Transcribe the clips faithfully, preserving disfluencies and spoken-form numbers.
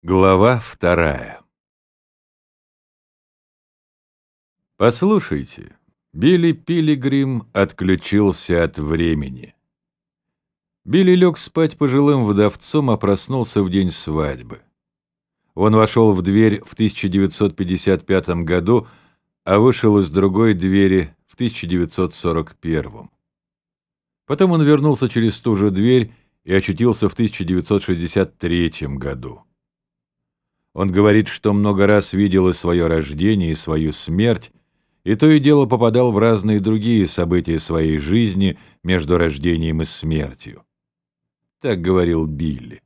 Глава вторая. Послушайте, Билли Пилигрим отключился от времени. Билли лег спать пожилым вдовцом, а проснулся в день свадьбы. Он вошел в дверь в тысяча девятьсот пятьдесят пятом году, а вышел из другой двери в тысяча девятьсот сорок первом. Потом он вернулся через ту же дверь и очутился в тысяча девятьсот шестьдесят третьем году. Он говорит, что много раз видел и свое рождение, и свою смерть, и то и дело попадал в разные другие события своей жизни между рождением и смертью. Так говорил Билли.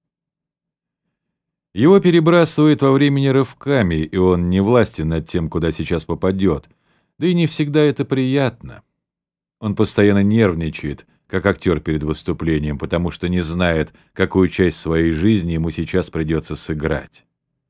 Его перебрасывает во времени рывками, и он не властен над тем, куда сейчас попадет, да и не всегда это приятно. Он постоянно нервничает, как актер перед выступлением, потому что не знает, какую часть своей жизни ему сейчас придется сыграть.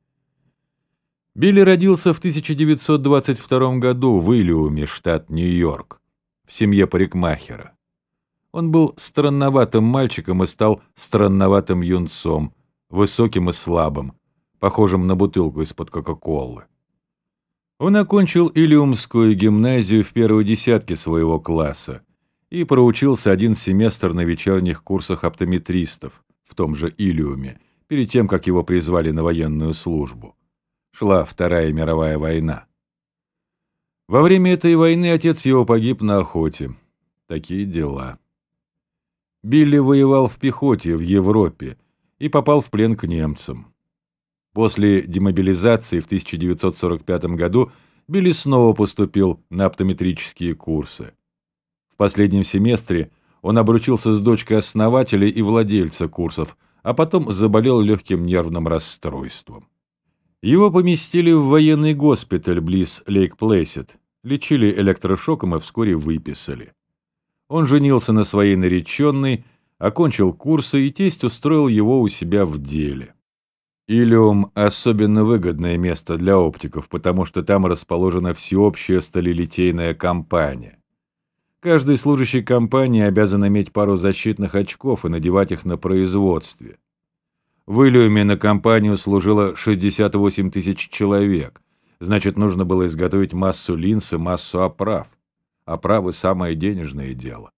Билли родился в тысяча девятьсот двадцать втором году в Иллиуме, штат Нью-Йорк, в семье парикмахера. Он был странноватым мальчиком и стал странноватым юнцом, высоким и слабым, похожим на бутылку из-под Кока-Колы. Он окончил Иллиумскую гимназию в первой десятке своего класса и проучился один семестр на вечерних курсах оптометристов в том же Иллиуме, перед тем, как его призвали на военную службу. Шла Вторая мировая война. Во время этой войны отец его погиб на охоте. Такие дела. Билли воевал в пехоте в Европе и попал в плен к немцам. После демобилизации в тысяча девятьсот сорок пятом году Билли снова поступил на оптометрические курсы. В последнем семестре он обручился с дочкой основателя и владельца курсов, а потом заболел легким нервным расстройством. Его поместили в военный госпиталь близ Лейк-Плэсид, лечили электрошоком и вскоре выписали. Он женился на своей нареченной, окончил курсы, и тесть устроил его у себя в деле. Иллиум – особенно выгодное место для оптиков, потому что там расположена всеобщая сталелитейная компания. Каждый служащий компании обязан иметь пару защитных очков и надевать их на производстве. В Иллиуме на компанию служило шестьдесят восемь тысяч человек, значит, нужно было изготовить массу линз и массу оправ. Оправы – самое денежное дело.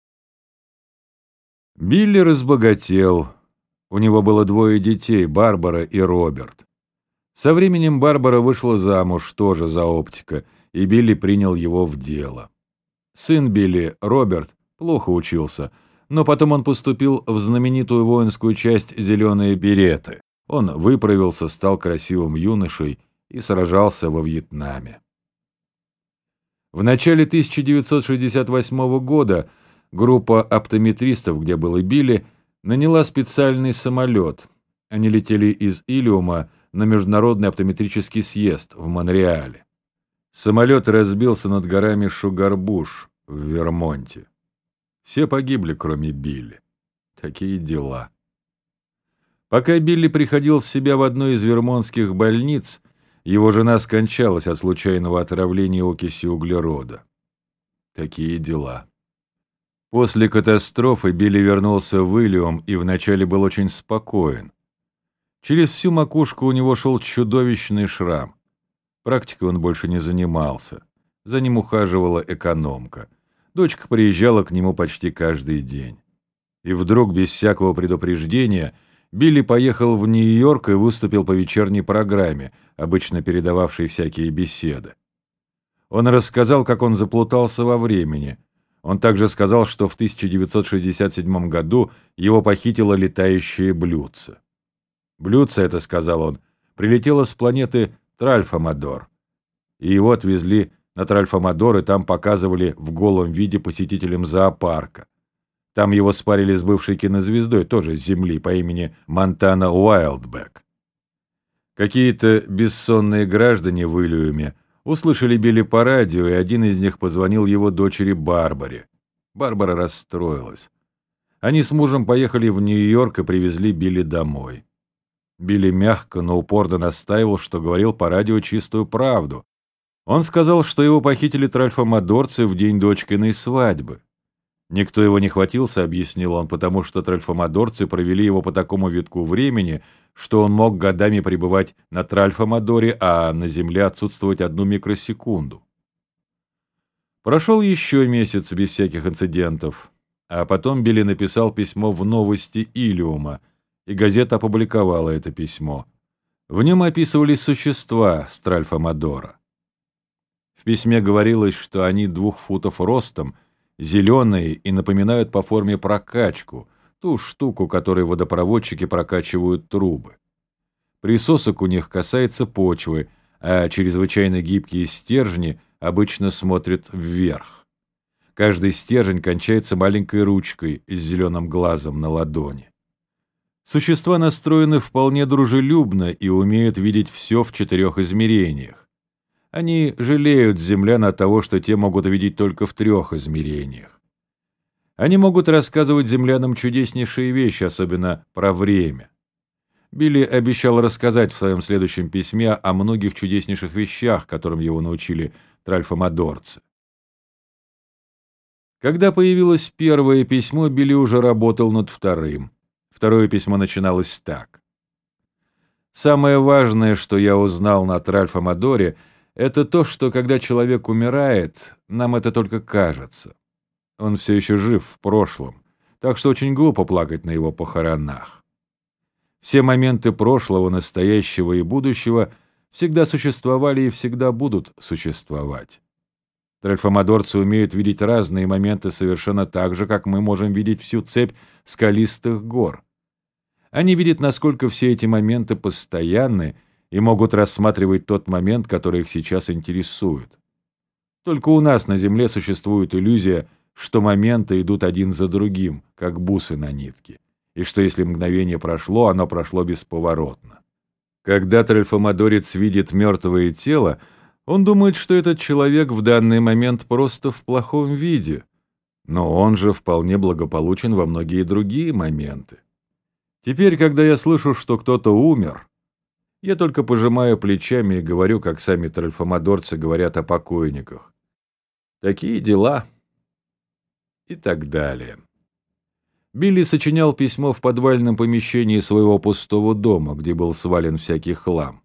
Билли разбогател. У него было двое детей – Барбара и Роберт. Со временем Барбара вышла замуж тоже за оптика, и Билли принял его в дело. Сын Билли, Роберт, плохо учился, но потом он поступил в знаменитую воинскую часть «Зеленые береты». Он выправился, стал красивым юношей и сражался во Вьетнаме. В начале тысяча девятьсот шестьдесят восьмого года группа оптометристов, где был и Билли, наняла специальный самолет. Они летели из Иллиума на Международный оптометрический съезд в Монреале. Самолет разбился над горами Шугарбуш в Вермонте. Все погибли, кроме Билли. Такие дела. Пока Билли приходил в себя в одной из вермонтских больниц, его жена скончалась от случайного отравления окисью углерода. Такие дела. После катастрофы Билли вернулся в Иллиум и вначале был очень спокоен. Через всю макушку у него шел чудовищный шрам. Практикой он больше не занимался. За ним ухаживала экономка. Дочка приезжала к нему почти каждый день. И вдруг, без всякого предупреждения, Билли поехал в Нью-Йорк и выступил по вечерней программе, обычно передававшей всякие беседы. Он рассказал, как он заплутался во времени. Он также сказал, что в тысяча девятьсот шестьдесят седьмом году его похитило летающее блюдце. Блюдце, это, сказал он, прилетело с планеты Тральфамадор, и его отвезли на Тральфамадор, и там показывали в голом виде посетителям зоопарка. Там его спарили с бывшей кинозвездой, тоже с Земли, по имени Монтана Уайлдбэк. Какие-то бессонные граждане в Иллиуме услышали Билли по радио, и один из них позвонил его дочери Барбаре. Барбара расстроилась. Они с мужем поехали в Нью-Йорк и привезли Билли домой. Билли мягко, но упорно настаивал, что говорил по радио чистую правду. Он сказал, что его похитили тральфамадорцы в день дочкиной свадьбы. Никто его не хватился, объяснил он, потому что тральфомадорцы провели его по такому витку времени, что он мог годами пребывать на Тральфомадоре, а на Земле отсутствовать одну микросекунду. Прошел еще месяц без всяких инцидентов, а потом Билли написал письмо в «Новости Илиума», и газета опубликовала это письмо. В нем описывались существа с Тральфомадора. В письме говорилось, что они двух футов ростом, зеленые и напоминают по форме прокачку, ту штуку, которой водопроводчики прокачивают трубы. Присосок у них касается почвы, а чрезвычайно гибкие стержни обычно смотрят вверх. Каждый стержень кончается маленькой ручкой с зеленым глазом на ладони. Существа настроены вполне дружелюбно и умеют видеть все в четырех измерениях. Они жалеют землян от того, что те могут видеть только в трех измерениях. Они могут рассказывать землянам чудеснейшие вещи, особенно про время. Билли обещал рассказать в своем следующем письме о многих чудеснейших вещах, которым его научили тральфомадорцы. Когда появилось первое письмо, Билли уже работал над вторым. Второе письмо начиналось так. «Самое важное, что я узнал на Тральфомадоре, это то, что когда человек умирает, нам это только кажется. Он все еще жив в прошлом, так что очень глупо плакать на его похоронах. Все моменты прошлого, настоящего и будущего всегда существовали и всегда будут существовать. Тральфомадорцы умеют видеть разные моменты совершенно так же, как мы можем видеть всю цепь скалистых гор. Они видят, насколько все эти моменты постоянны, и могут рассматривать тот момент, который их сейчас интересует. Только у нас на Земле существует иллюзия, что моменты идут один за другим, как бусы на нитке, и что если мгновение прошло, оно прошло бесповоротно. Когда тральфомадорец видит мертвое тело, он думает, что этот человек в данный момент просто в плохом виде, но он же вполне благополучен во многие другие моменты. Теперь, когда я слышу, что кто-то умер, я только пожимаю плечами и говорю, как сами тральфомадорцы говорят о покойниках. Такие дела. И так далее. Билли сочинял письмо в подвальном помещении своего пустого дома, где был свален всякий хлам.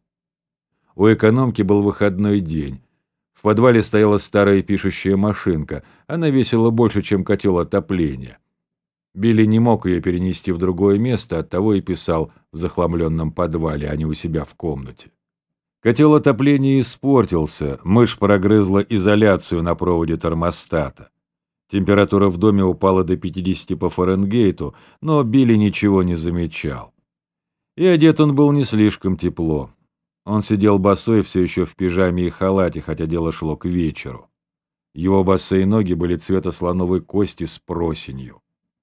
У экономки был выходной день. В подвале стояла старая пишущая машинка. Она весила больше, чем котел отопления. Билли не мог ее перенести в другое место, оттого и писал в захламленном подвале, а не у себя в комнате. Котел отопления испортился, мышь прогрызла изоляцию на проводе термостата. Температура в доме упала до пятидесяти по Фаренгейту, но Билли ничего не замечал. И одет он был не слишком тепло. Он сидел босой все еще в пижаме и халате, хотя дело шло к вечеру. Его босые ноги были цвета слоновой кости с просенью.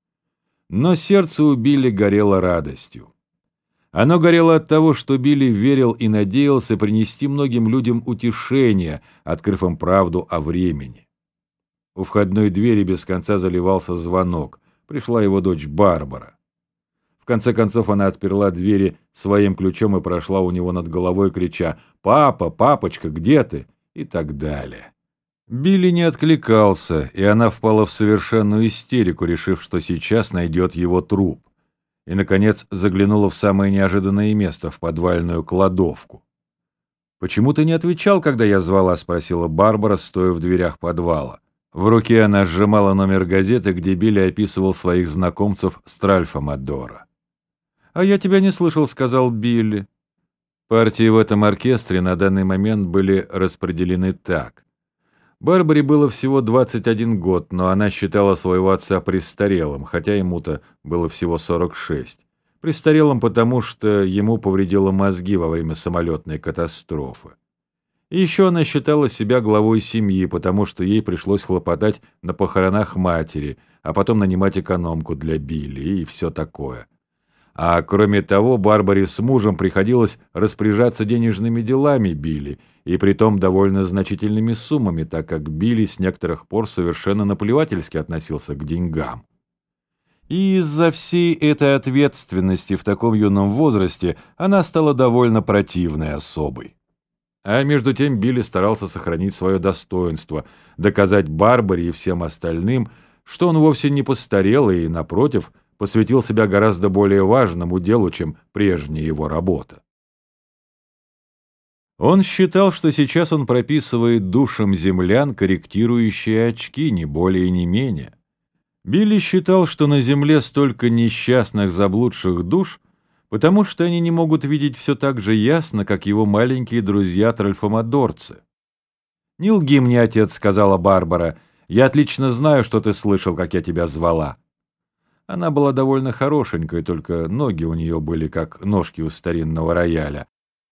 Но сердце у Билли горело радостью. Оно горело от того, что Билли верил и надеялся принести многим людям утешение, открыв им правду о времени. У входной двери без конца заливался звонок. Пришла его дочь Барбара. В конце концов она отперла двери своим ключом и прошла у него над головой, крича «Папа, папочка, где ты?» и так далее. Билли не откликался, и она впала в совершенную истерику, решив, что сейчас найдет его труп. И, наконец, заглянула в самое неожиданное место, в подвальную кладовку. «Почему ты не отвечал, когда я звала?» — спросила Барбара, стоя в дверях подвала. В руке она сжимала номер газеты, где Билли описывал своих знакомцев с Тральфомадора. «А я тебя не слышал», — сказал Билли. Партии в этом оркестре на данный момент были распределены так. Барбаре было всего двадцать один год, но она считала своего отца престарелым, хотя ему-то было всего сорок шесть. Престарелым потому, что ему повредило мозги во время самолетной катастрофы. И еще она считала себя главой семьи, потому что ей пришлось хлопотать на похоронах матери, а потом нанимать экономку для Билли и все такое. А кроме того, Барбаре с мужем приходилось распоряжаться денежными делами Билли, и притом довольно значительными суммами, так как Билли с некоторых пор совершенно наплевательски относился к деньгам. И из-за всей этой ответственности в таком юном возрасте она стала довольно противной особой. А между тем Билли старался сохранить свое достоинство, доказать Барбаре и всем остальным, что он вовсе не постарел и, напротив, посвятил себя гораздо более важному делу, чем прежняя его работа. Он считал, что сейчас он прописывает душам землян корректирующие очки, ни более ни менее. Билли считал, что на земле столько несчастных заблудших душ, потому что они не могут видеть все так же ясно, как его маленькие друзья-тральфомадорцы. «Не лги мне, отец», — сказала Барбара, — «я отлично знаю, что ты слышал, как я тебя звала». Она была довольно хорошенькой, только ноги у нее были как ножки у старинного рояля.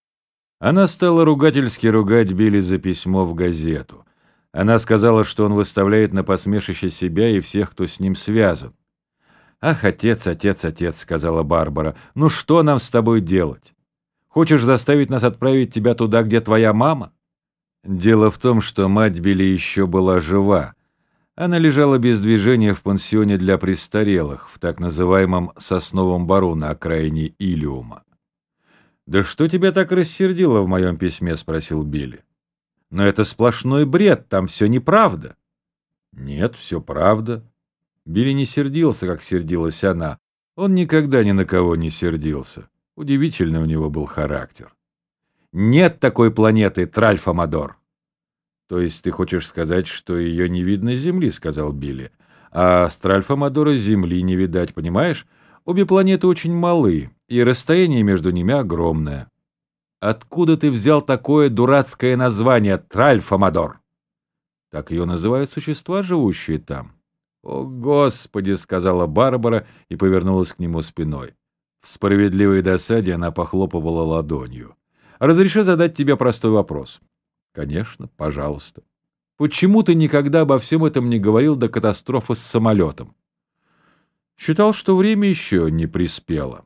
Она стала ругательски ругать Билли за письмо в газету. Она сказала, что он выставляет на посмешище себя и всех, кто с ним связан. «Ах, отец, отец, отец», — сказала Барбара, — «ну что нам с тобой делать? Хочешь заставить нас отправить тебя туда, где твоя мама?» Дело в том, что мать Билли еще была жива. Она лежала без движения в пансионе для престарелых, в так называемом Сосновом Бору на окраине Илиума. «Да что тебя так рассердило в моем письме?» — спросил Билли. «Но это сплошной бред, там все неправда». «Нет, все правда». Билли не сердился, как сердилась она. Он никогда ни на кого не сердился. Удивительный у него был характер. «Нет такой планеты, Тральфомадор». «То есть ты хочешь сказать, что ее не видно с Земли?» — сказал Билли. «А с Тральфомадора Земли не видать, понимаешь? Обе планеты очень малы, и расстояние между ними огромное». «Откуда ты взял такое дурацкое название Тральфомадор?» «Так ее называют существа, живущие там». «О, Господи!» — сказала Барбара и повернулась к нему спиной. В справедливой досаде она похлопывала ладонью. «Разреши задать тебе простой вопрос». «Конечно, пожалуйста». «Почему ты никогда обо всем этом не говорил до катастрофы с самолетом?» «Считал, что время еще не приспело».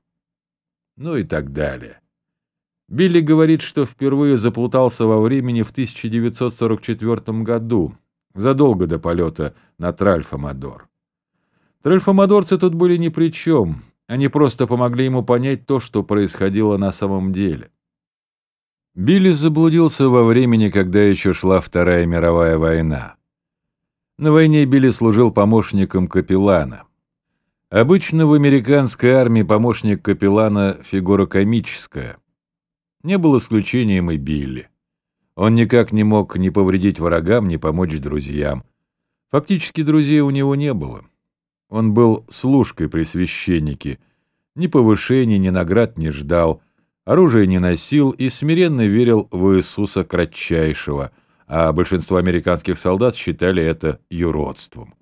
Ну и так далее. Билли говорит, что впервые заплутался во времени в тысяча девятьсот сорок четвёртом году, задолго до полета на Тральфомадор. Тральфомадорцы тут были ни при чем, они просто помогли ему понять то, что происходило на самом деле. Билли заблудился во времени, когда еще шла Вторая мировая война. На войне Билли служил помощником капеллана. Обычно в американской армии помощник капеллана — фигура комическая. Не был исключением и Билли. Он никак не мог ни повредить врагам, ни помочь друзьям. Фактически друзей у него не было. Он был служкой при священнике, ни повышений, ни наград не ждал, оружие не носил и смиренно верил в Иисуса Кратчайшего, а большинство американских солдат считали это юродством.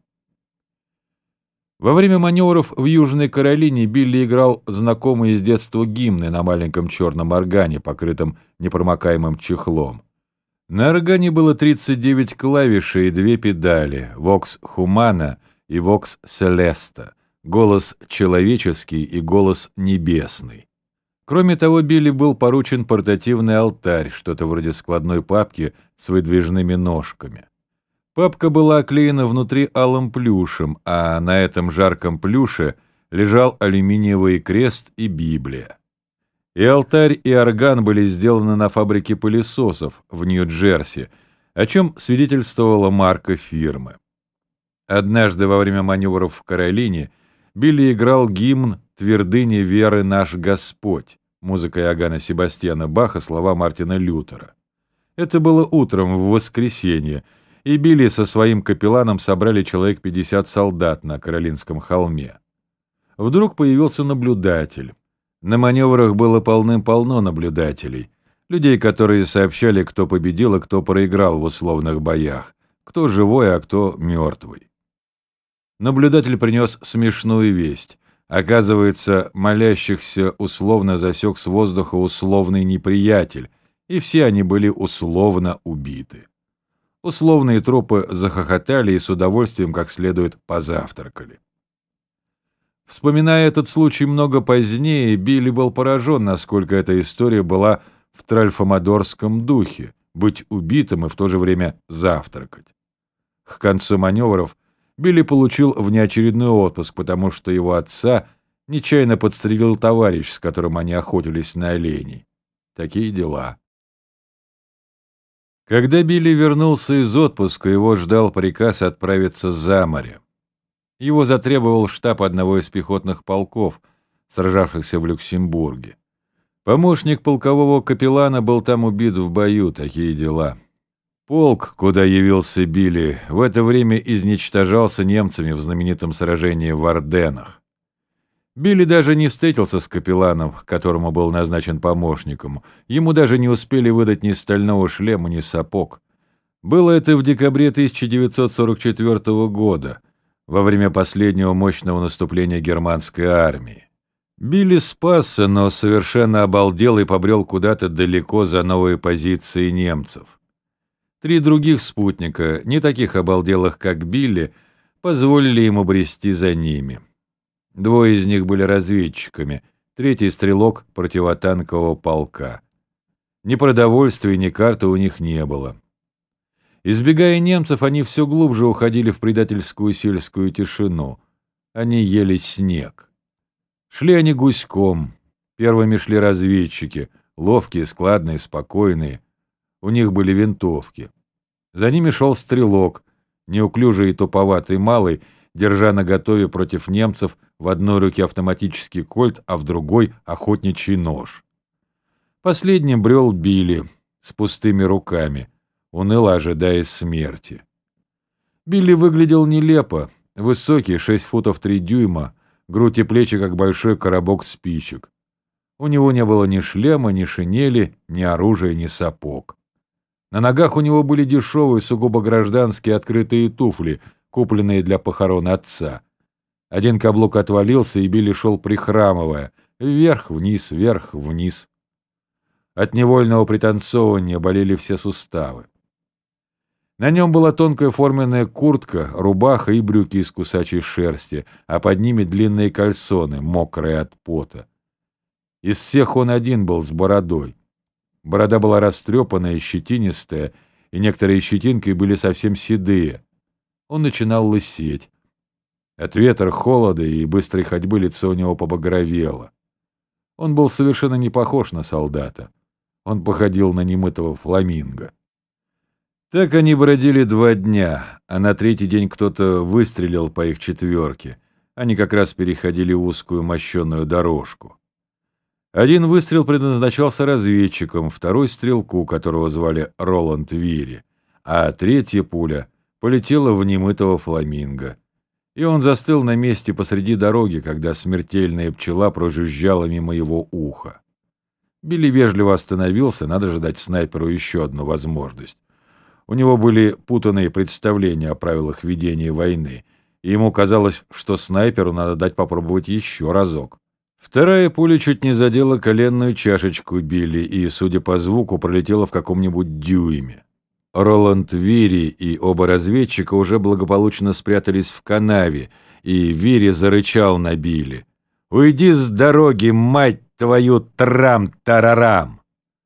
Во время маневров в Южной Каролине Билли играл знакомые с детства гимны на маленьком черном органе, покрытом непромокаемым чехлом. На органе было тридцать девять клавиш и две педали — «Vox Humana» и «Vox Celesta», голос человеческий и голос небесный. Кроме того, Билли был поручен портативный алтарь, что-то вроде складной папки с выдвижными ножками. Папка была оклеена внутри алым плюшем, а на этом жарком плюше лежал алюминиевый крест и Библия. И алтарь, и орган были сделаны на фабрике пылесосов в Нью-Джерси, о чем свидетельствовала марка фирмы. Однажды во время маневров в Каролине Билли играл гимн «Твердыни веры наш Господь», музыка Иоганна Себастьяна Баха, слова Мартина Лютера. Это было утром в воскресенье, и Билли со своим капелланом собрали человек пятьдесят солдат на Каролинском холме. Вдруг появился наблюдатель. На маневрах было полным-полно наблюдателей, людей, которые сообщали, кто победил и кто проиграл в условных боях, кто живой, а кто мертвый. Наблюдатель принес смешную весть. Оказывается, молящихся условно засек с воздуха условный неприятель, и все они были условно убиты. Условные трупы захохотали и с удовольствием как следует позавтракали. Вспоминая этот случай много позднее, Билли был поражен, насколько эта история была в тральфомадорском духе — быть убитым и в то же время завтракать. К концу маневров Билли получил внеочередной отпуск, потому что его отца нечаянно подстрелил товарищ, с которым они охотились на оленей. Такие дела. Когда Билли вернулся из отпуска, его ждал приказ отправиться за море. Его затребовал штаб одного из пехотных полков, сражавшихся в Люксембурге. Помощник полкового капеллана был там убит в бою, такие дела. Полк, куда явился Билли, в это время изничтожался немцами в знаменитом сражении в Арденнах. Билли даже не встретился с капелланом, которому был назначен помощником. Ему даже не успели выдать ни стального шлема, ни сапог. Было это в декабре тысяча девятьсот сорок четвёртого года, во время последнего мощного наступления германской армии. Билли спасся, но совершенно обалдел и побрел куда-то далеко за новые позиции немцев. Три других спутника, не таких обалделых, как Билли, позволили ему брести за ними. Двое из них были разведчиками, третий — стрелок противотанкового полка. Ни продовольствия, ни карты у них не было. Избегая немцев, они все глубже уходили в предательскую сельскую тишину. Они ели снег. Шли они гуськом. Первыми шли разведчики, ловкие, складные, спокойные. У них были винтовки. За ними шел стрелок, неуклюжий и туповатый малый, держа наготове против немцев в одной руке автоматический кольт, а в другой — охотничий нож. Последним брел Билли с пустыми руками, уныло ожидая смерти. Билли выглядел нелепо, высокий, шесть футов три дюйма, грудь и плечи, как большой коробок спичек. У него не было ни шлема, ни шинели, ни оружия, ни сапог. На ногах у него были дешевые, сугубо гражданские открытые туфли, купленные для похорон отца. Один каблук отвалился, и Билли шел прихрамывая, вверх-вниз, вверх-вниз. От невольного пританцовывания болели все суставы. На нем была тонкая форменная куртка, рубаха и брюки из кусачей шерсти, а под ними длинные кальсоны, мокрые от пота. Из всех он один был с бородой. Борода была растрепанная и щетинистая, и некоторые щетинки были совсем седые. Он начинал лысеть. От ветра, холода и быстрой ходьбы лицо у него побагровело. Он был совершенно не похож на солдата. Он походил на немытого фламинго. Так они бродили два дня, а на третий день кто-то выстрелил по их четверке. Они как раз переходили узкую мощеную дорожку. Один выстрел предназначался разведчикам, второй — стрелку, которого звали Роланд Вири, а третья пуля полетела в немытого фламинго. И он застыл на месте посреди дороги, когда смертельная пчела прожужжала мимо его уха. Билли вежливо остановился, надо же дать снайперу еще одну возможность. У него были путанные представления о правилах ведения войны, и ему казалось, что снайперу надо дать попробовать еще разок. Вторая пуля чуть не задела коленную чашечку Билли и, судя по звуку, пролетела в каком-нибудь дюйме. Роланд Вири и оба разведчика уже благополучно спрятались в канаве, и Вири зарычал на Билли: «Уйди с дороги, мать твою, трам-тарарам!»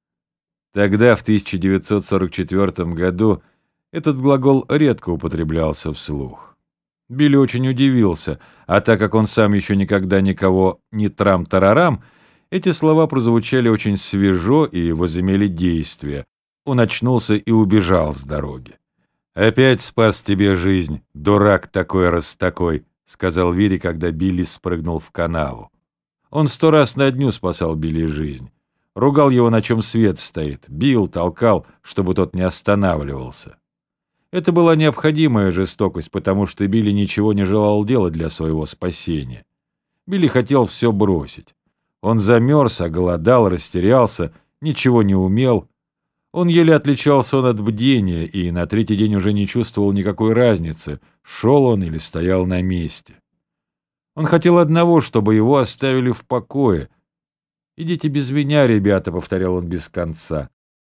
Тогда, в тысяча девятьсот сорок четвёртом году, этот глагол редко употреблялся вслух. Билли очень удивился, а так как он сам еще никогда никого не трам-тарарам, эти слова прозвучали очень свежо и возымели действие. Он очнулся и убежал с дороги. «Опять спас тебе жизнь, дурак такой раз такой», — сказал Вири, когда Билли спрыгнул в канаву. Он сто раз на дню спасал Билли жизнь. Ругал его, на чем свет стоит, бил, толкал, чтобы тот не останавливался. Это была необходимая жестокость, потому что Билли ничего не желал делать для своего спасения. Билли хотел все бросить. Он замерз, оголодал, растерялся, ничего не умел. Он еле отличался он от бдения и на третий день уже не чувствовал никакой разницы, шел он или стоял на месте. Он хотел одного, чтобы его оставили в покое. «Идите без меня, ребята», — повторял он без конца.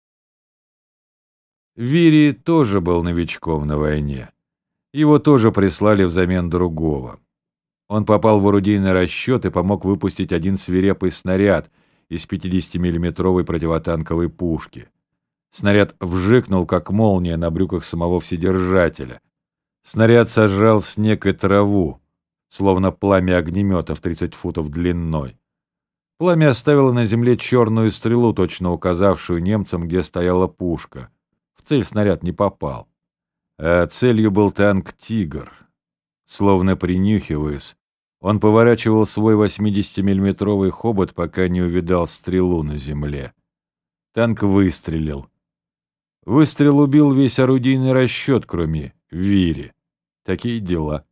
Вири тоже был новичком на войне. Его тоже прислали взамен другого. Он попал в орудийный расчет и помог выпустить один свирепый снаряд из пятидесятимиллиметровой противотанковой пушки. Снаряд вжикнул, как молния, на брюках самого вседержателя. Снаряд сожрал снег и траву, словно пламя огнемета в тридцать футов длиной. Пламя оставило на земле черную стрелу, точно указавшую немцам, где стояла пушка. В цель снаряд не попал. А целью был танк «Тигр». Словно принюхиваясь, он поворачивал свой восьмидесятимиллиметровый хобот, пока не увидал стрелу на земле. Танк выстрелил. Выстрел убил весь орудийный расчет, кроме Вири. Такие дела.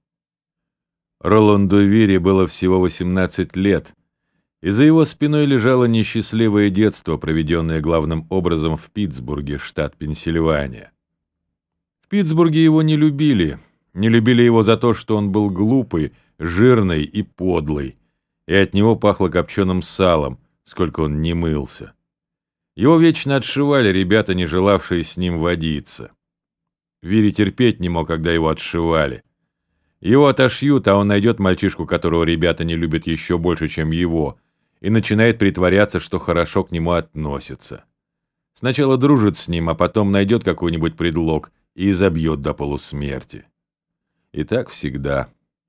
Роланду Вири было всего восемнадцать лет, и за его спиной лежало несчастливое детство, проведенное главным образом в Питтсбурге, штат Пенсильвания. В Питтсбурге его не любили. Не любили его за то, что он был глупый, жирный и подлый, и от него пахло копченым салом, сколько он не мылся. Его вечно отшивали ребята, не желавшие с ним водиться. Вири терпеть не мог, когда его отшивали. Его отошьют, а он найдет мальчишку, которого ребята не любят еще больше, чем его, и начинает притворяться, что хорошо к нему относятся. Сначала дружит с ним, а потом найдет какой-нибудь предлог и изобьет до полусмерти. И так всегда.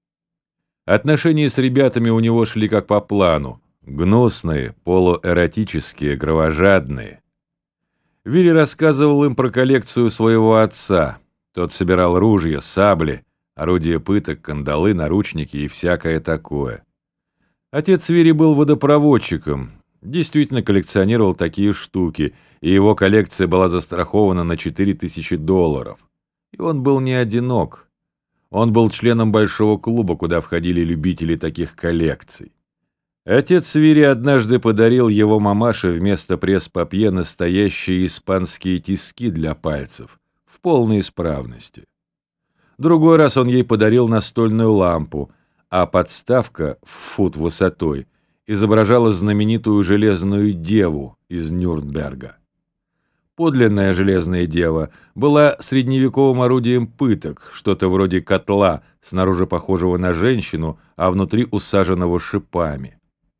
Отношения с ребятами у него шли как по плану. Гнусные, полуэротические, кровожадные. Вири рассказывал им про коллекцию своего отца. Тот собирал ружья, сабли, орудия пыток, кандалы, наручники и всякое такое. Отец Вири был водопроводчиком, действительно коллекционировал такие штуки, и его коллекция была застрахована на четыре тысячи долларов. И он был не одинок. Он был членом большого клуба, куда входили любители таких коллекций. Отец Вири однажды подарил его мамаше вместо пресс-папье настоящие испанские тиски для пальцев, в полной исправности. Другой раз он ей подарил настольную лампу, а подставка в фут высотой изображала знаменитую железную деву из Нюрнберга. Подлинная железная дева была средневековым орудием пыток, что-то вроде котла, снаружи похожего на женщину, а внутри усаженного шипами.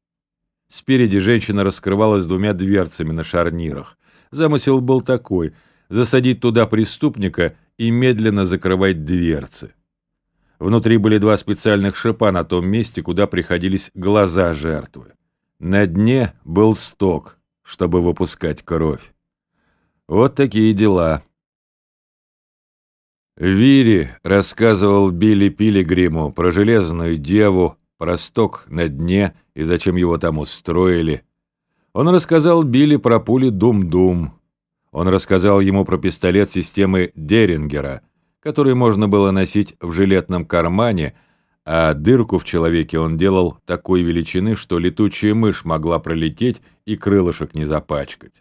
Спереди женщина раскрывалась двумя дверцами на шарнирах. Замысел был такой — засадить туда преступника и медленно закрывать дверцы. Внутри были два специальных шипа на том месте, куда приходились глаза жертвы. На дне был сток, чтобы выпускать кровь. Вот такие дела. Вири рассказывал Билли Пилигриму про железную деву, про сток на дне и зачем его там устроили. Он рассказал Билли про пули Дум-Дум. Он рассказал ему про пистолет системы Дерингера, который можно было носить в жилетном кармане, а дырку в человеке он делал такой величины, что летучая мышь могла пролететь и крылышек не запачкать.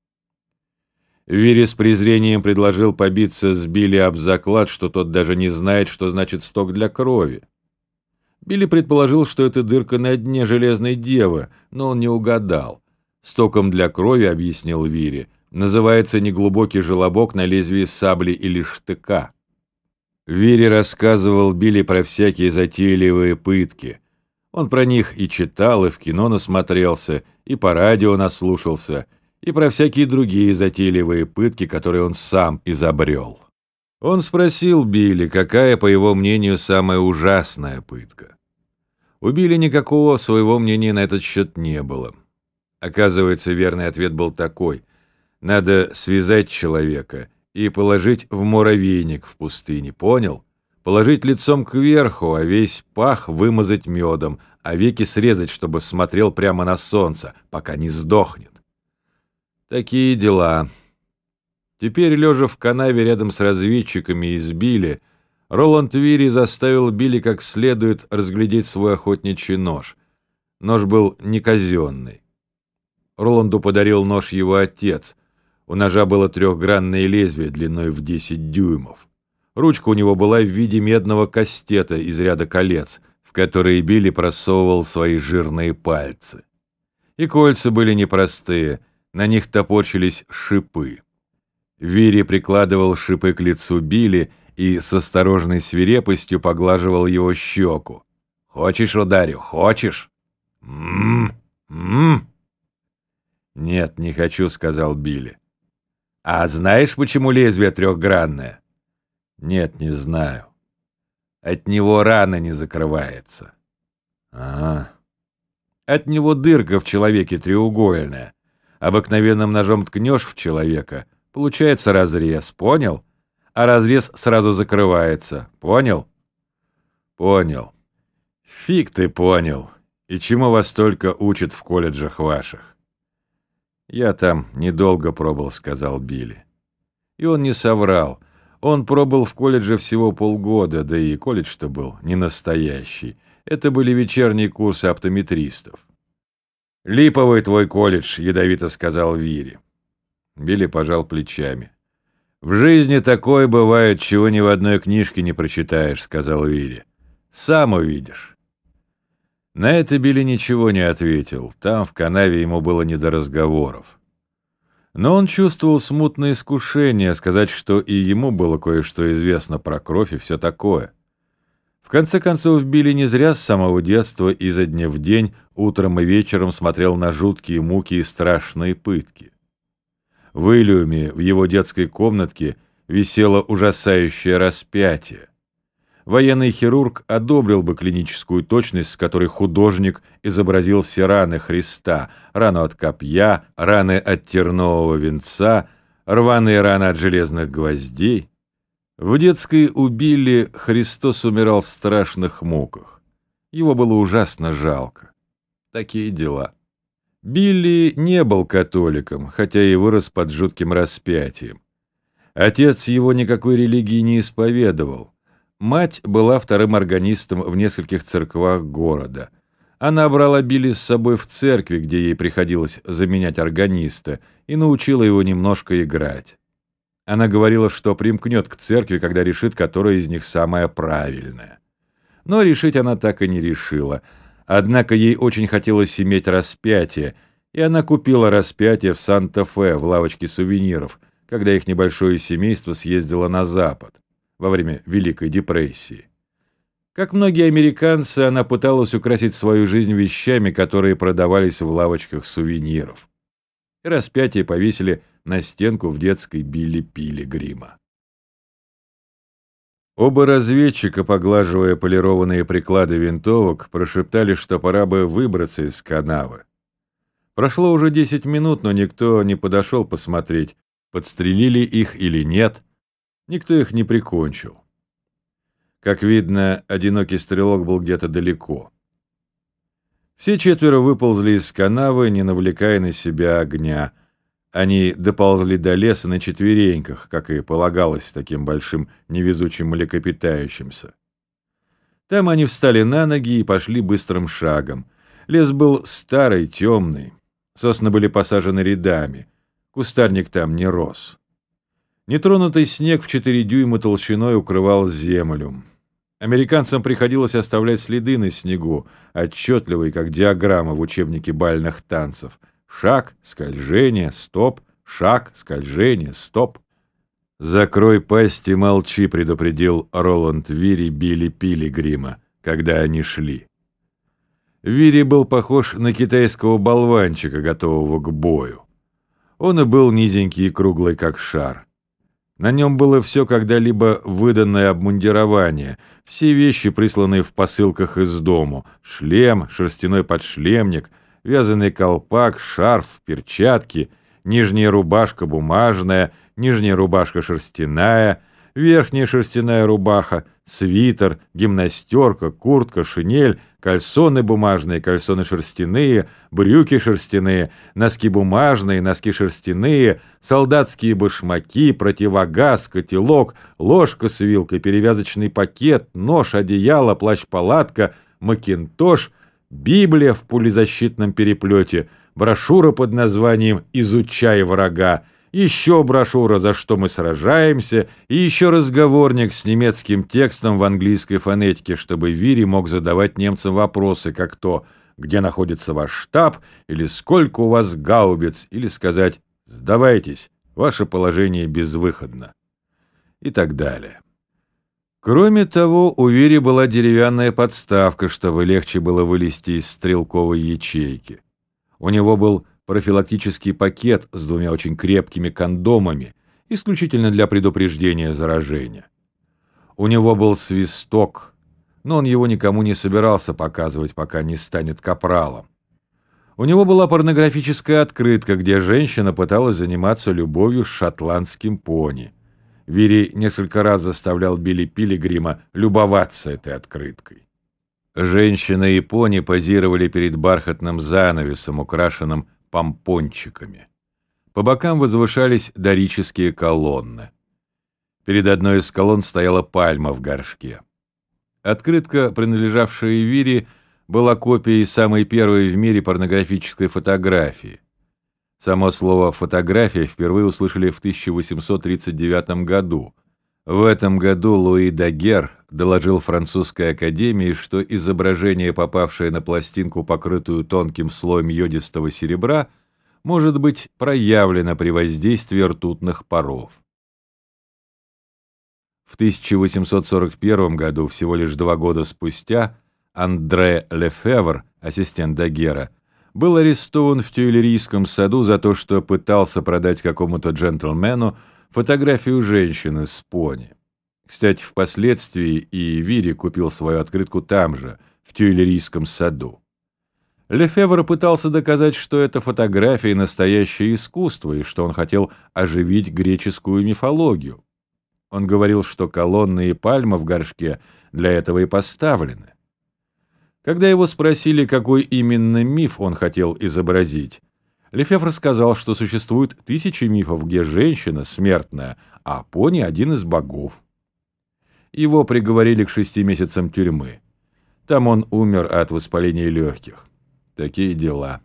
Вири с презрением предложил побиться с Билли об заклад, что тот даже не знает, что значит сток для крови. Билли предположил, что это дырка на дне железной девы, но он не угадал. Стоком для крови, объяснил Вири, называется неглубокий желобок на лезвии сабли или штыка. Вири рассказывал Билли про всякие затейливые пытки. Он про них и читал, и в кино насмотрелся, и по радио наслушался, и про всякие другие затейливые пытки, которые он сам изобрел. Он спросил Билли, какая, по его мнению, самая ужасная пытка. У Билли никакого своего мнения на этот счет не было. Оказывается, верный ответ был такой: надо связать человека и положить в муравейник в пустыне, понял? Положить лицом кверху, а весь пах вымазать медом, а веки срезать, чтобы смотрел прямо на солнце, пока не сдохнет. Такие дела. Теперь, лежа в канаве рядом с разведчиками из Билли, Роланд Вири заставил Билли как следует разглядеть свой охотничий нож. Нож был не казенный. Роланду подарил нож его отец. У ножа было трехгранное лезвие длиной в десять дюймов. Ручка у него была в виде медного кастета из ряда колец, в которые Билли просовывал свои жирные пальцы. И кольца были непростые, на них топорщились шипы. Вири прикладывал шипы к лицу Билли и с осторожной свирепостью поглаживал его щеку. «Хочешь, ударю? Хочешь?» «М-м-м!» «Нет, не хочу», — сказал Билли. «А знаешь, почему лезвие трехгранное?» «Нет, не знаю. От него рана не закрывается». «Ага. От него дырка в человеке треугольная. Обыкновенным ножом ткнешь в человека, получается разрез, понял? А разрез сразу закрывается, понял?» Понял. Фиг ты понял. И чему вас только учат в колледжах ваших? Я там недолго пробыл, сказал Билли. И он не соврал. Он пробыл в колледже всего полгода, да и колледж-то был не настоящий. Это были вечерние курсы оптометристов. «Липовый твой колледж», — ядовито сказал Вири. Билли пожал плечами. «В жизни такое бывает, чего ни в одной книжке не прочитаешь», — сказал Вири. «Сам увидишь». На это Билли ничего не ответил. Там, в канаве, ему было не до разговоров. Но он чувствовал смутное искушение сказать, что и ему было кое-что известно про кровь и все такое. В конце концов, Билли не зря с самого детства изо дня в день, утром и вечером смотрел на жуткие муки и страшные пытки. В Иллиуме, в его детской комнатке, висело ужасающее распятие. Военный хирург одобрил бы клиническую точность, с которой художник изобразил все раны Христа: рану от копья, раны от тернового венца, рваные раны от железных гвоздей. В детской у Билли Христос умирал в страшных муках. Его было ужасно жалко. Такие дела. Билли не был католиком, хотя и вырос под жутким распятием. Отец его никакой религии не исповедовал. Мать была вторым органистом в нескольких церквах города. Она брала Билли с собой в церкви, где ей приходилось заменять органиста, и научила его немножко играть. Она говорила, что примкнет к церкви, когда решит, которая из них самая правильная. Но решить она так и не решила. Однако ей очень хотелось иметь распятие, и она купила распятие в Санта-Фе в лавочке сувениров, когда их небольшое семейство съездило на Запад во время Великой депрессии. Как многие американцы, она пыталась украсить свою жизнь вещами, которые продавались в лавочках сувениров. И распятие повесили на стенку в детской Билли Пилигрима. Оба разведчика, поглаживая полированные приклады винтовок, прошептали, что пора бы выбраться из канавы. Прошло уже десять минут, но никто не подошел посмотреть, подстрелили их или нет. Никто их не прикончил. Как видно, одинокий стрелок был где-то далеко. Все четверо выползли из канавы, не навлекая на себя огня. Они доползли до леса на четвереньках, как и полагалось таким большим невезучим млекопитающимся. Там они встали на ноги и пошли быстрым шагом. Лес был старый, темный. Сосны были посажены рядами. Кустарник там не рос. Нетронутый снег в четыре дюйма толщиной укрывал землю. Американцам приходилось оставлять следы на снегу, отчетливые, как диаграмма в учебнике бальных танцев. Шаг, скольжение, стоп, шаг, скольжение, стоп. «Закрой пасть и молчи», — предупредил Роланд Вири Билли Пилигрима, когда они шли. Вири был похож на китайского болванчика, готового к бою. Он и был низенький и круглый, как шар. На нем было все когда-либо выданное обмундирование, все вещи, присланные в посылках из дому: шлем, шерстяной подшлемник, вязаный колпак, шарф, перчатки, нижняя рубашка бумажная, нижняя рубашка шерстяная, верхняя шерстяная рубаха, свитер, гимнастерка, куртка, шинель, кальсоны бумажные, кальсоны шерстяные, брюки шерстяные, носки бумажные, носки шерстяные, солдатские башмаки, противогаз, котелок, ложка с вилкой, перевязочный пакет, нож, одеяло, плащ-палатка, макинтош, Библия в пулезащитном переплете, брошюра под названием «Изучай врага», еще брошюра «За что мы сражаемся» и еще разговорник с немецким текстом в английской фонетике, чтобы Вири мог задавать немцам вопросы, как то «Где находится ваш штаб?» или «Сколько у вас гаубиц?» или сказать «Сдавайтесь, ваше положение безвыходно» и так далее. Кроме того, у Вири была деревянная подставка, чтобы легче было вылезти из стрелковой ячейки. У него был профилактический пакет с двумя очень крепкими кондомами, исключительно для предупреждения заражения. У него был свисток, но он его никому не собирался показывать, пока не станет капралом. У него была порнографическая открытка, где женщина пыталась заниматься любовью с шотландским пони. Вири несколько раз заставлял Билли Пилигрима любоваться этой открыткой. Женщины и пони позировали перед бархатным занавесом, украшенным помпончиками. По бокам возвышались дорические колонны. Перед одной из колонн стояла пальма в горшке. Открытка, принадлежавшая Вири, была копией самой первой в мире порнографической фотографии. Само слово «фотография» впервые услышали в тысяча восемьсот тридцать девятом году. В этом году Луи Дагер доложил французской академии, что изображение, попавшее на пластинку, покрытую тонким слоем йодистого серебра, может быть проявлено при воздействии ртутных паров. В тысяча восемьсот сорок первом году, всего лишь два года спустя, Андре Лефевр, ассистент Дагера, был арестован в Тюильрийском саду за то, что пытался продать какому-то джентльмену фотографию женщины с пони. Кстати, впоследствии и Вири купил свою открытку там же, в Тюильрийском саду. Лефевр пытался доказать, что эта фотография — настоящее искусство, и что он хотел оживить греческую мифологию. Он говорил, что колонны и пальма в горшке для этого и поставлены. Когда его спросили, какой именно миф он хотел изобразить, Лефевр сказал, что существует тысячи мифов, где женщина смертная, а пони — один из богов. Его приговорили к шести месяцам тюрьмы. Там он умер от воспаления легких. Такие дела.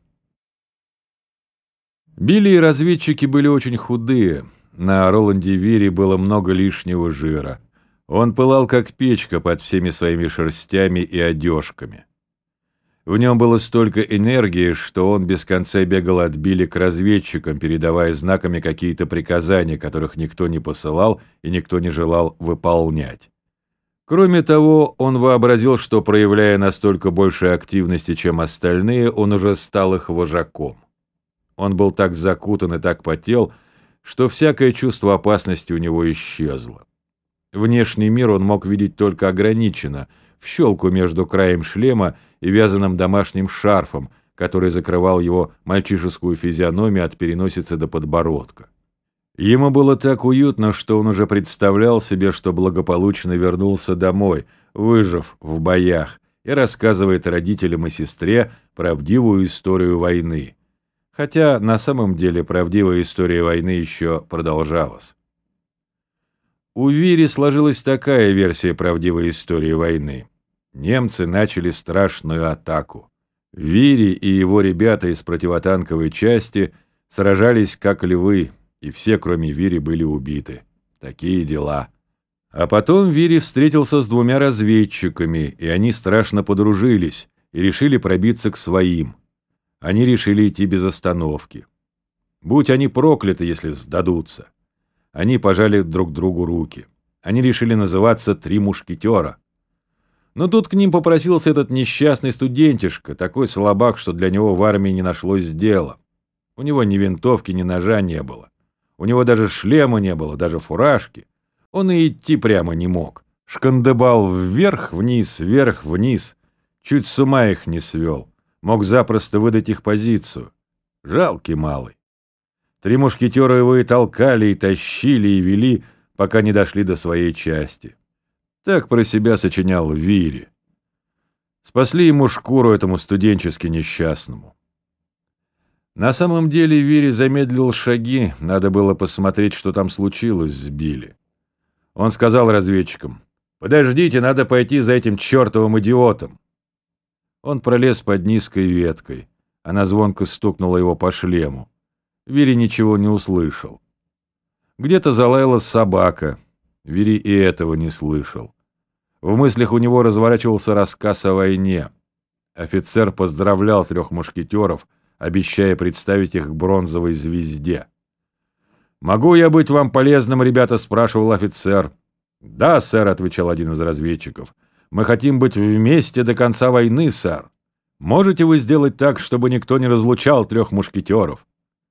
Билли и разведчики были очень худые. На Роланде Вири было много лишнего жира. Он пылал, как печка, под всеми своими шерстями и одежками. В нем было столько энергии, что он без конца бегал от Билли к разведчикам, передавая знаками какие-то приказания, которых никто не посылал и никто не желал выполнять. Кроме того, он вообразил, что, проявляя настолько большей активности, чем остальные, он уже стал их вожаком. Он был так закутан и так потел, что всякое чувство опасности у него исчезло. Внешний мир он мог видеть только ограниченно, в щелку между краем шлема и вязаным домашним шарфом, который закрывал его мальчишескую физиономию от переносицы до подбородка. Ему было так уютно, что он уже представлял себе, что благополучно вернулся домой, выжив в боях, и рассказывает родителям и сестре правдивую историю войны. Хотя на самом деле правдивая история войны еще продолжалась. У Вири сложилась такая версия правдивой истории войны. Немцы начали страшную атаку. Вири и его ребята из противотанковой части сражались как львы, и все, кроме Вири, были убиты. Такие дела. А потом Вири встретился с двумя разведчиками, и они страшно подружились и решили пробиться к своим. Они решили идти без остановки. Будь они прокляты, если сдадутся. Они пожали друг другу руки. Они решили называться «Три мушкетера». Но тут к ним попросился этот несчастный студентишка, такой слабак, что для него в армии не нашлось дела. У него ни винтовки, ни ножа не было. У него даже шлема не было, даже фуражки. Он и идти прямо не мог. Шкандыбал вверх-вниз, вверх-вниз. Чуть с ума их не свел. Мог запросто выдать их позицию. Жалкий малый. Три мушкетера его и толкали, и тащили, и вели, пока не дошли до своей части. Так про себя сочинял Вири. Спасли ему шкуру, этому студенчески несчастному. На самом деле Вири замедлил шаги, надо было посмотреть, что там случилось с Билли. Он сказал разведчикам: «Подождите, надо пойти за этим чертовым идиотом». Он пролез под низкой веткой. Она звонко стукнула его по шлему. Вири ничего не услышал. Где-то залаяла собака. Вири и этого не слышал. В мыслях у него разворачивался рассказ о войне. Офицер поздравлял трех мушкетеров, обещая представить их к бронзовой звезде. «Могу я быть вам полезным, ребята?» — спрашивал офицер. «Да, сэр», — отвечал один из разведчиков. «Мы хотим быть вместе до конца войны, сэр. Можете вы сделать так, чтобы никто не разлучал трех мушкетеров?»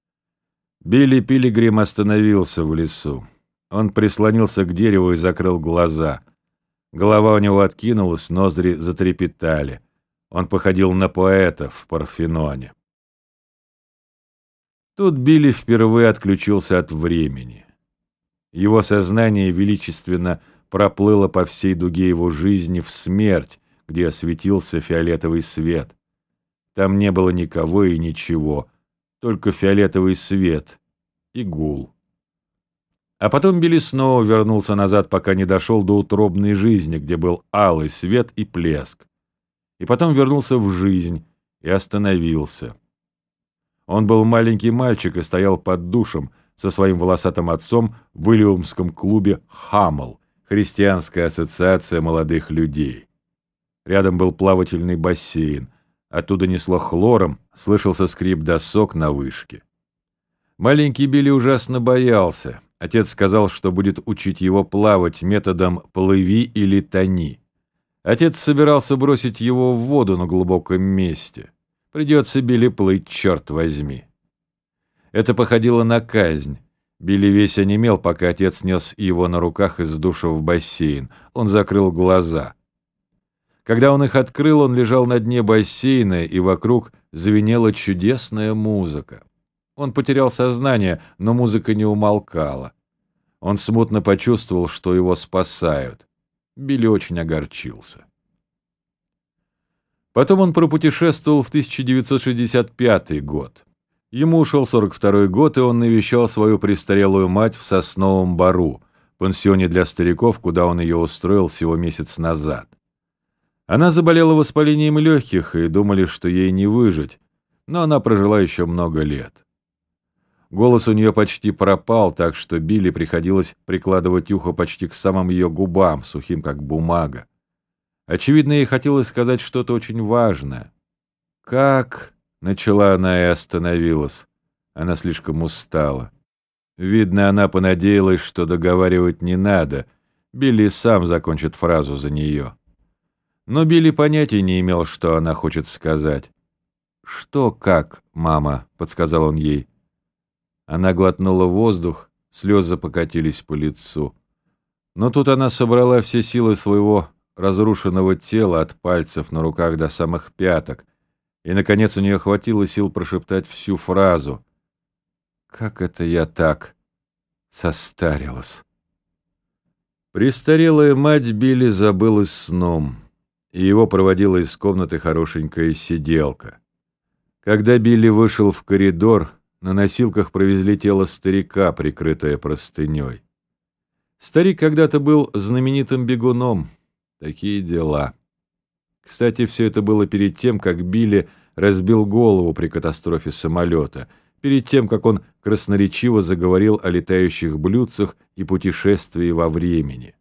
Билли Пилигрим остановился в лесу. Он прислонился к дереву и закрыл глаза. Голова у него откинулась, ноздри затрепетали. Он походил на поэта в Парфеноне. Тут Билли впервые отключился от времени. Его сознание величественно проплыло по всей дуге его жизни в смерть, где осветился фиолетовый свет. Там не было никого и ничего, только фиолетовый свет и гул. А потом Билли снова вернулся назад, пока не дошел до утробной жизни, где был алый свет и плеск. И потом вернулся в жизнь и остановился. Он был маленький мальчик и стоял под душем со своим волосатым отцом в Уильямском клубе «Хаммел», христианская ассоциация молодых людей. Рядом был плавательный бассейн. Оттуда несло хлором, слышался скрип досок на вышке. Маленький Билли ужасно боялся. Отец сказал, что будет учить его плавать методом «плыви или тони». Отец собирался бросить его в воду на глубоком месте. Придется Билли плыть, черт возьми. Это походило на казнь. Билли весь онемел, пока отец нес его на руках из душа в бассейн. Он закрыл глаза. Когда он их открыл, он лежал на дне бассейна, и вокруг звенела чудесная музыка. Он потерял сознание, но музыка не умолкала. Он смутно почувствовал, что его спасают. Билли очень огорчился. Потом он пропутешествовал в тысяча девятьсот шестьдесят пятый год. Ему ушел сорок второй год, и он навещал свою престарелую мать в Сосновом Бору, пансионе для стариков, куда он ее устроил всего месяц назад. Она заболела воспалением легких, и думали, что ей не выжить, но она прожила еще много лет. Голос у нее почти пропал, так что Билли приходилось прикладывать ухо почти к самым ее губам, сухим как бумага. Очевидно, ей хотелось сказать что-то очень важное. «Как?» — начала она и остановилась. Она слишком устала. Видно, она понадеялась, что договаривать не надо. Билли сам закончит фразу за нее. Но Билли понятия не имел, что она хочет сказать. «Что как, мама?» — подсказал он ей. Она глотнула воздух, слезы покатились по лицу. Но тут она собрала все силы своего разрушенного тела от пальцев на руках до самых пяток, и, наконец, у нее хватило сил прошептать всю фразу. «Как это я так состарилась?» Престарелая мать Билли забылась сном, и его проводила из комнаты хорошенькая сиделка. Когда Билли вышел в коридор, на носилках провезли тело старика, прикрытое простыней. Старик когда-то был знаменитым бегуном. Такие дела. Кстати, все это было перед тем, как Билли разбил голову при катастрофе самолета, перед тем, как он красноречиво заговорил о летающих блюдцах и путешествии во времени.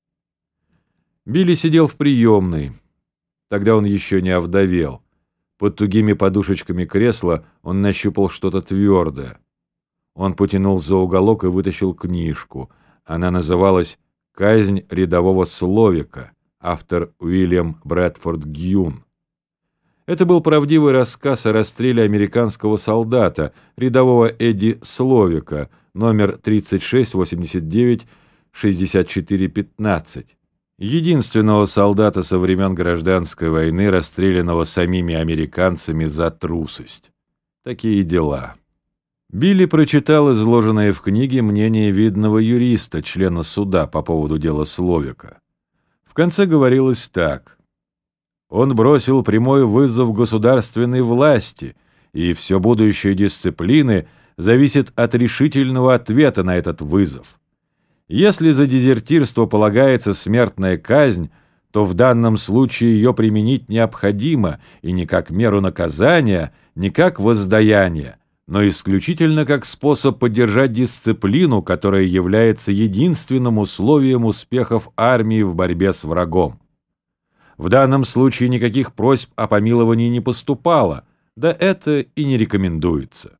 Билли сидел в приемной. Тогда он еще не овдовел. Под тугими подушечками кресла он нащупал что-то твердое. Он потянул за уголок и вытащил книжку. Она называлась «Казнь рядового Словика», автор Уильям Брэдфорд Гюн. Это был правдивый рассказ о расстреле американского солдата, рядового Эдди Словика, номер тридцать шесть восемьдесят девять шестьдесят четыре пятнадцать. Единственного солдата со времен Гражданской войны, расстрелянного самими американцами за трусость. Такие дела. Билли прочитал изложенное в книге мнение видного юриста, члена суда по поводу дела Словика. В конце говорилось так. Он бросил прямой вызов государственной власти, и все будущее дисциплины зависит от решительного ответа на этот вызов. Если за дезертирство полагается смертная казнь, то в данном случае ее применить необходимо и не как меру наказания, не как воздаяние, но исключительно как способ поддержать дисциплину, которая является единственным условием успехов армии в борьбе с врагом. В данном случае никаких просьб о помиловании не поступало, да это и не рекомендуется.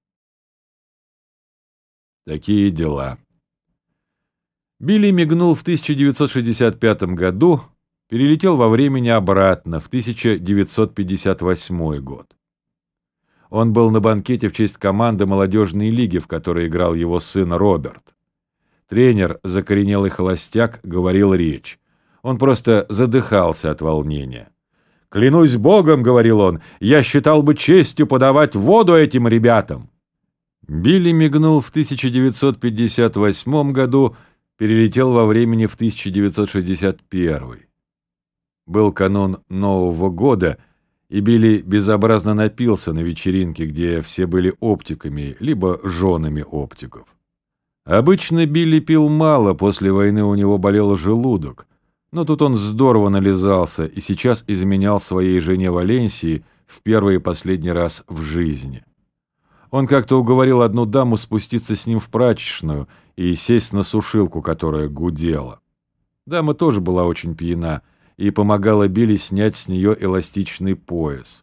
Такие дела. Билли мигнул в тысяча девятьсот шестьдесят пятом году, перелетел во времени обратно в тысяча девятьсот пятьдесят восьмой год. Он был на банкете в честь команды молодежной лиги, в которой играл его сын Роберт. Тренер, закоренелый холостяк, говорил речь. Он просто задыхался от волнения. «Клянусь Богом, — говорил он, — я считал бы честью подавать воду этим ребятам». Билли мигнул в тысяча девятьсот пятьдесят восьмом году, перелетел во времени в тысяча девятьсот шестьдесят первый. Был канун Нового года, и Билли безобразно напился на вечеринке, где все были оптиками, либо женами оптиков. Обычно Билли пил мало, после войны у него болел желудок, но тут он здорово нализался и сейчас изменял своей жене Валенсии в первый и последний раз в жизни. Он как-то уговорил одну даму спуститься с ним в прачечную и сесть на сушилку, которая гудела. Дама тоже была очень пьяна и помогала Билли снять с нее эластичный пояс.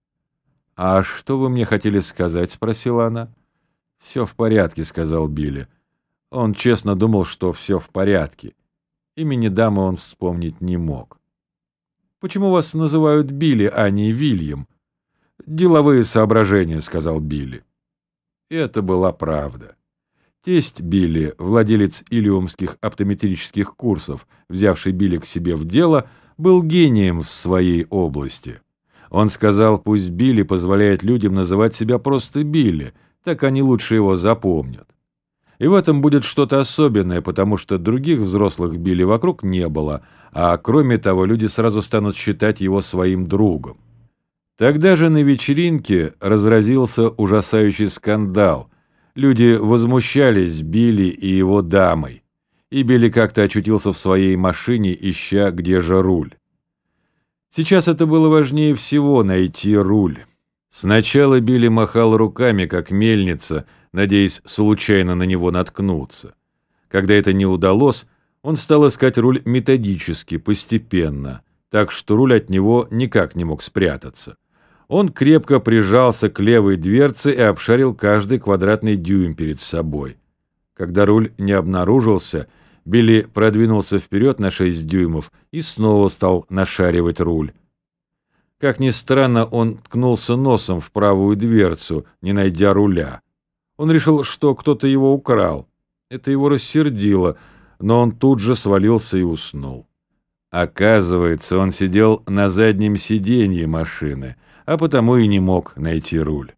«А что вы мне хотели сказать?» — спросила она. «Все в порядке», — сказал Билли. Он честно думал, что все в порядке. Имени дамы он вспомнить не мог. «Почему вас называют Билли, а не Вильям?» «Деловые соображения», — сказал Билли. И это была правда. Тесть Билли, владелец илиумских оптометрических курсов, взявший Билли к себе в дело, был гением в своей области. Он сказал, пусть Билли позволяет людям называть себя просто Билли, так они лучше его запомнят. И в этом будет что-то особенное, потому что других взрослых Билли вокруг не было, а кроме того, люди сразу станут считать его своим другом. Тогда же на вечеринке разразился ужасающий скандал. Люди возмущались Билли и его дамой, и Билли как-то очутился в своей машине, ища, где же руль. Сейчас это было важнее всего — найти руль. Сначала Билли махал руками, как мельница, надеясь случайно на него наткнуться. Когда это не удалось, он стал искать руль методически, постепенно, так что руль от него никак не мог спрятаться. Он крепко прижался к левой дверце и обшарил каждый квадратный дюйм перед собой. Когда руль не обнаружился, Билли продвинулся вперед на шесть дюймов и снова стал нашаривать руль. Как ни странно, он ткнулся носом в правую дверцу, не найдя руля. Он решил, что кто-то его украл. Это его рассердило, но он тут же свалился и уснул. Оказывается, он сидел на заднем сиденье машины, а потому и не мог найти руль.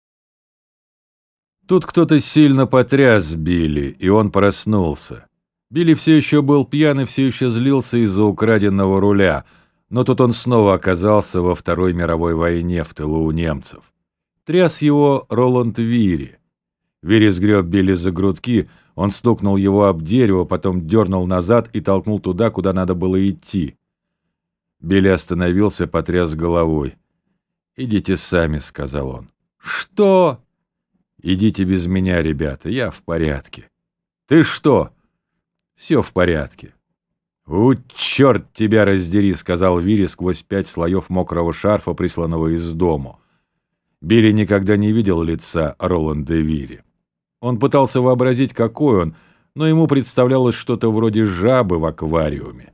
Тут кто-то сильно потряс Билли, и он проснулся. Билли все еще был пьян и все еще злился из-за украденного руля, но тут он снова оказался во Второй мировой войне в тылу у немцев. Тряс его Роланд Вири. Вири сгреб Билли за грудки, он стукнул его об дерево, потом дернул назад и толкнул туда, куда надо было идти. Билли остановился, потряс головой. «Идите сами», — сказал он. «Что?» «Идите без меня, ребята, я в порядке». «Ты что?» «Все в порядке». «У, черт тебя раздери», — сказал Вири сквозь пять слоев мокрого шарфа, присланного из дому. Билли никогда не видел лица Роланда Вири. Он пытался вообразить, какой он, но ему представлялось что-то вроде жабы в аквариуме.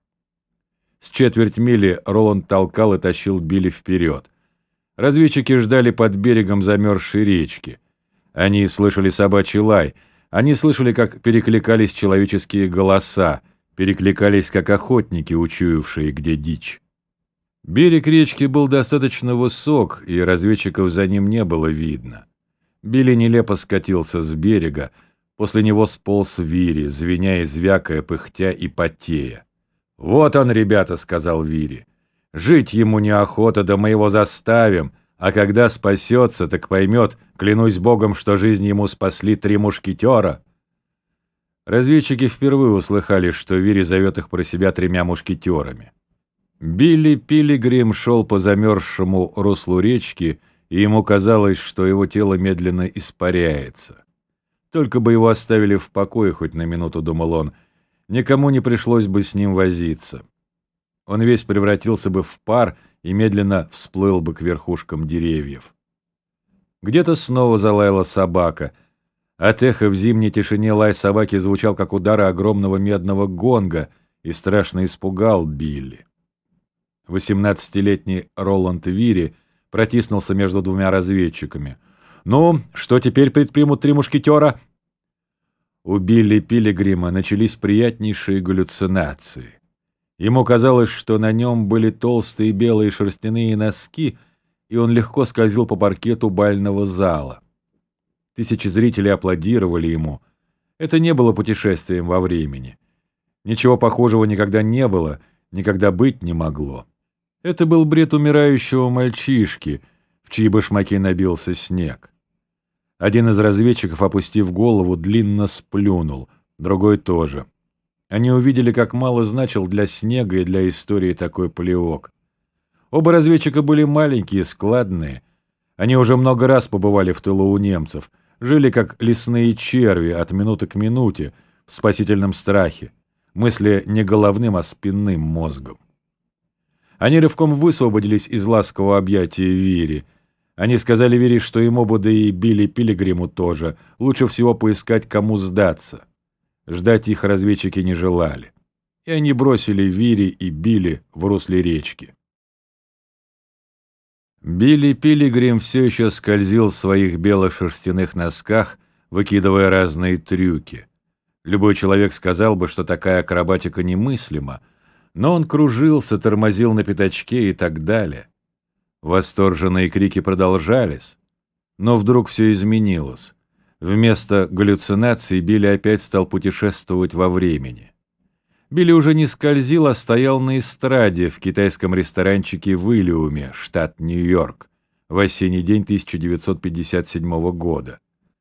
С четверть мили Роланд толкал и тащил Билли вперед. Разведчики ждали под берегом замерзшей речки. Они слышали собачий лай, они слышали, как перекликались человеческие голоса, перекликались, как охотники, учуявшие, где дичь. Берег речки был достаточно высок, и разведчиков за ним не было видно. Билли нелепо скатился с берега, после него сполз Вири, звеня и звякая, пыхтя и потея. «Вот он, ребята», — сказал Вири. «Жить ему неохота, да мы его заставим, а когда спасется, так поймет, клянусь богом, что жизнь ему спасли три мушкетера». Разведчики впервые услыхали, что Вири зовет их про себя тремя мушкетерами. Билли Пилигрим шел по замерзшему руслу речки, и ему казалось, что его тело медленно испаряется. Только бы его оставили в покое хоть на минуту, думал он, никому не пришлось бы с ним возиться. Он весь превратился бы в пар и медленно всплыл бы к верхушкам деревьев. Где-то снова залаяла собака. От эха в зимней тишине лай собаки звучал, как удары огромного медного гонга, и страшно испугал Билли. Восемнадцатилетний Роланд Вири протиснулся между двумя разведчиками. «Ну, что теперь предпримут три мушкетера?» У Билли Пилигрима начались приятнейшие галлюцинации. Ему казалось, что на нем были толстые белые шерстяные носки, и он легко скользил по паркету бального зала. Тысячи зрителей аплодировали ему. Это не было путешествием во времени. Ничего похожего никогда не было, никогда быть не могло. Это был бред умирающего мальчишки, в чьи башмаки набился снег. Один из разведчиков, опустив голову, длинно сплюнул, другой тоже. Они увидели, как мало значил для снега и для истории такой плевок. Оба разведчика были маленькие, складные. Они уже много раз побывали в тылу у немцев, жили как лесные черви от минуты к минуте, в спасительном страхе, мысли не головным, а спинным мозгом. Они рывком высвободились из ласкового объятия Вири. Они сказали Вири, что ему бы, да и Билли Пилигриму тоже, лучше всего поискать, кому сдаться. Ждать их разведчики не желали. И они бросили Вири и Билли в русле речки. Билли Пилигрим все еще скользил в своих белых шерстяных носках, выкидывая разные трюки. Любой человек сказал бы, что такая акробатика немыслима, но он кружился, тормозил на пятачке и так далее. Восторженные крики продолжались, но вдруг все изменилось. Вместо галлюцинаций Билли опять стал путешествовать во времени. Билли уже не скользил, а стоял на эстраде в китайском ресторанчике в Иллиуме, штат Нью-Йорк, в осенний день тысяча девятьсот пятьдесят седьмого года.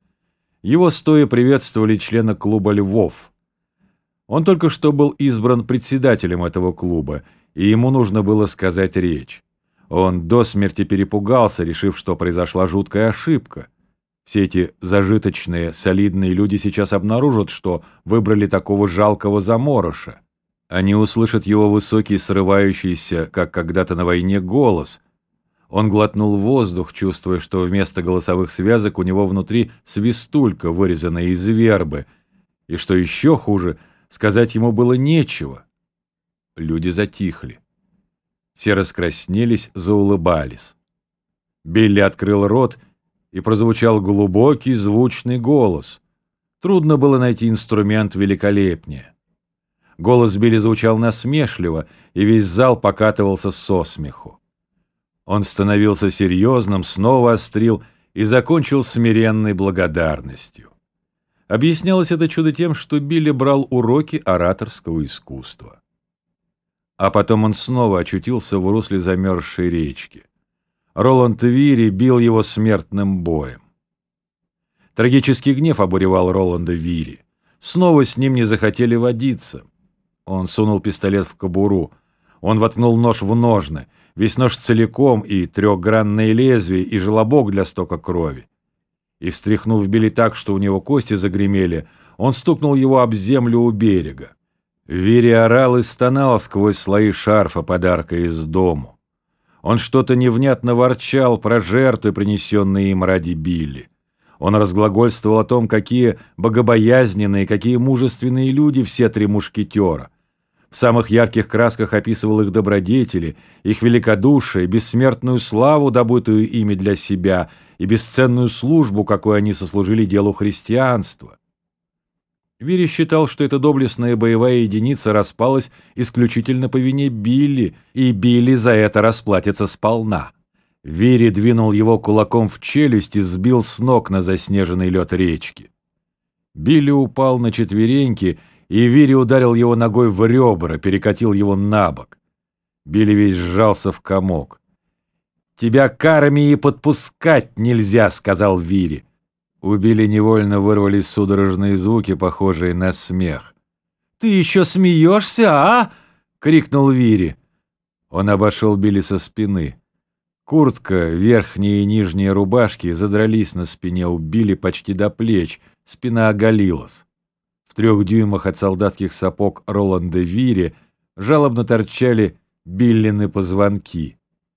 Его стоя приветствовали члены клуба «Львов». Он только что был избран председателем этого клуба, и ему нужно было сказать речь. Он до смерти перепугался, решив, что произошла жуткая ошибка. Все эти зажиточные, солидные люди сейчас обнаружат, что выбрали такого жалкого заморыша. Они услышат его высокий, срывающийся, как когда-то на войне, голос. Он глотнул воздух, чувствуя, что вместо голосовых связок у него внутри свистулька, вырезанная из вербы, и, что еще хуже, сказать ему было нечего. Люди затихли. Все раскраснелись, заулыбались. Билли открыл рот, и прозвучал глубокий, звучный голос. Трудно было найти инструмент великолепнее. Голос Билли звучал насмешливо, и весь зал покатывался со смеху. Он становился серьезным, снова острил и закончил смиренной благодарностью. Объяснялось это чудо тем, что Билли брал уроки ораторского искусства. А потом он снова очутился в русле замерзшей речки. Роланд Вири бил его смертным боем. Трагический гнев обуревал Роланда Вири. Снова с ним не захотели водиться. Он сунул пистолет в кобуру. Он воткнул нож в ножны, весь нож целиком, и трехгранное лезвие, и желобок для стока крови. И, встряхнув Билли так, что у него кости загремели, он стукнул его об землю у берега. Вири орал и стонал сквозь слои шарфа подарка из дому. Он что-то невнятно ворчал про жертвы, принесенные им ради Билли. Он разглагольствовал о том, какие богобоязненные, какие мужественные люди все три мушкетера. В самых ярких красках описывал их добродетели, их великодушие, бессмертную славу, добытую ими для себя, и бесценную службу, какой они сослужили делу христианства. Вири считал, что эта доблестная боевая единица распалась исключительно по вине Билли, и Билли за это расплатится сполна. Вири двинул его кулаком в челюсть и сбил с ног на заснеженный лед речки. Билли упал на четвереньки, и Вири ударил его ногой в ребра, перекатил его на бок. Билли весь сжался в комок. «Тебя к армии подпускать нельзя», — сказал Вири. У Билли невольно вырвались судорожные звуки, похожие на смех. «Ты еще смеешься, а?» — крикнул Вири. Он обошел Билли со спины. Куртка, верхние и нижние рубашки задрались на спине у Билли почти до плеч, спина оголилась. В трех дюймах от солдатских сапог Роланда Вири жалобно торчали Биллины позвонки.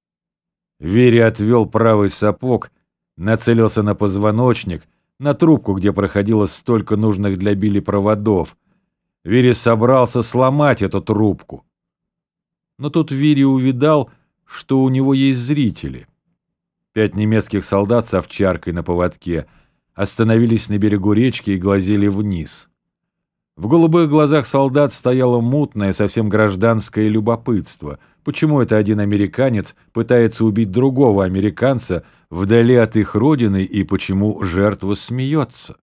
Вири отвел правый сапог, нацелился на позвоночник, на трубку, где проходило столько нужных для Билли проводов. Вири собрался сломать эту трубку. Но тут Вири увидал, что у него есть зрители. Пять немецких солдат с овчаркой на поводке остановились на берегу речки и глазели вниз. В голубых глазах солдат стояло мутное, совсем гражданское любопытство. Почему это один американец пытается убить другого американца вдали от их родины, и почему жертва смеется?